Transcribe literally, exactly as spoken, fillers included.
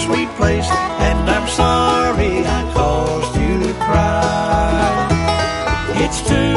sweet place, and I'm sorry I caused you to cry. It's too